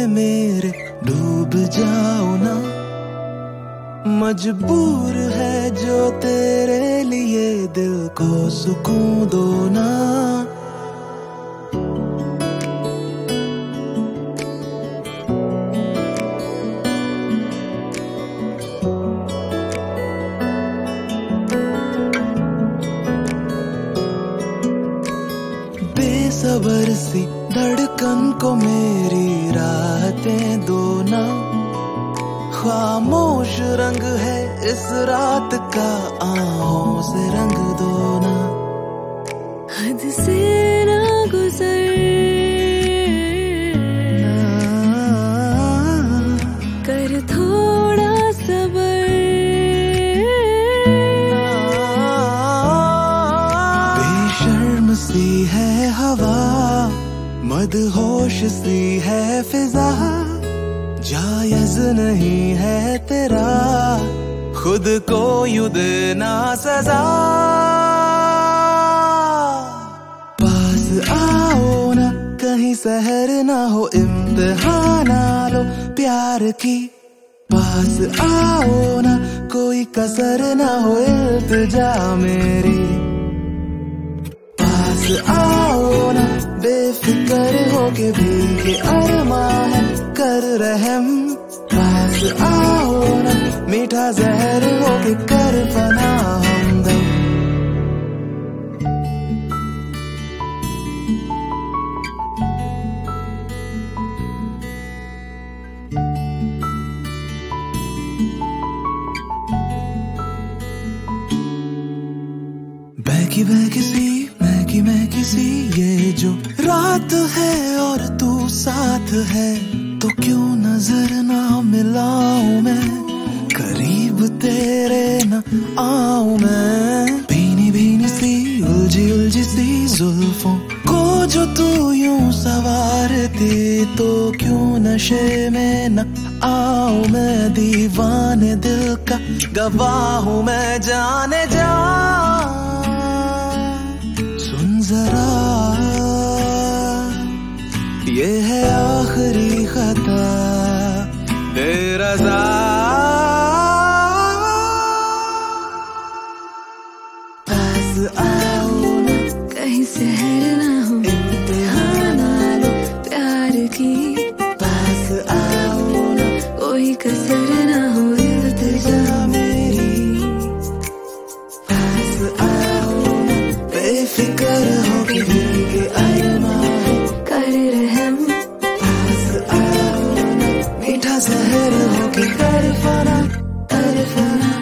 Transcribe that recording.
मेरे डूब जाओ ना, मजबूर है जो तेरे लिए दिल को सुकून दो ना। बेसबर सी धड़कन को मेरी राहतें दो ना, खामोश रंग है इस रात का आहों से रंग दो ना। हद से ना गुजर कर थोड़ा सबर, बेशर्म सी है हवा, मदहोश सी है फिजा, जायज नहीं है तेरा खुद को यूं देना सजा। पास आओ ना, कहीं सहर ना हो, इम्तिहान ना लो प्यार की। पास आओ ना, कोई कसर ना हो, इल्तिजा मेरी। पास आओ ना, बेफिक्र होके भीगे अरमान कर रहम। पास आओ ना, मीठा जहर होके कर फना हमदम। बहकी सी महकी सी ये जो रात है और तू साथ है, तो क्यों नजर ना मिलाऊं मैं, करीब तेरे न आऊं मैं। भीनी भीनी सी उलझी सी जुल्फों को जो तू यूं सवारती, तो क्यों नशे में न आऊं मैं। दीवाने दिल का गवाह हूं मैं, जाने जा सुन जरा, ये है आखिरी खता बेरज़ा। पास आओ ना, कहीं सहर ना हो, इम्तिहान ना लो प्यार की। पास आओ ना, कोई कसर ना हो, इल्तिजा मेरी। पास आओ ना, बेफिक्र होके भीगे अरमान कर रहम। पास आओ ना, मीठा जहर होके कर फना।